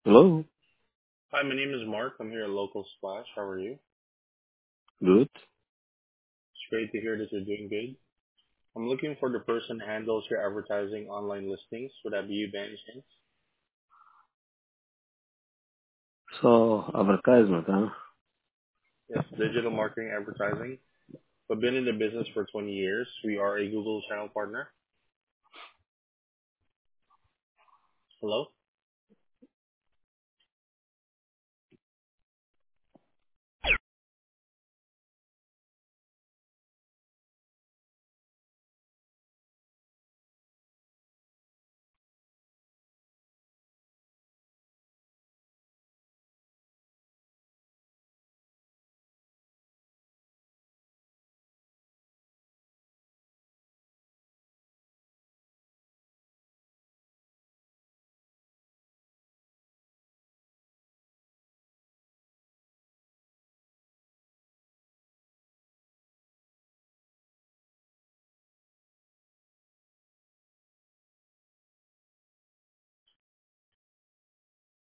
Hello. Hi, my name is Mark. I'm here at Local Splash. How are you? Good. It's great to hear that you're doing good. I'm looking for the person who handles your advertising online listings. Would that be you, by any chance? So, advertisement, huh? Yes, digital marketing advertising. We've been in the business for 20 years. We are a Google channel partner. Hello?